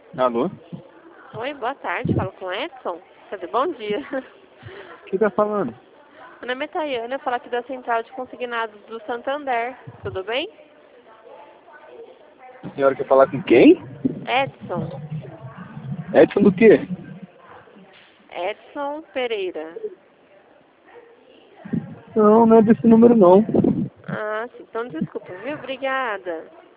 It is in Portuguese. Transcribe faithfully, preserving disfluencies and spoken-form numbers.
Alô? Oi, boa tarde. Falo com o Edson. Quer dizer, bom dia. Quem tá falando? Meu nome é Tayana, eu falo aqui da Central de Consignados do Santander. Tudo bem? A senhora quer falar com quem? Edson. Edson do quê? Edson Pereira. Não, não é desse número não. Ah, sim. Então, desculpa, viu? Obrigada.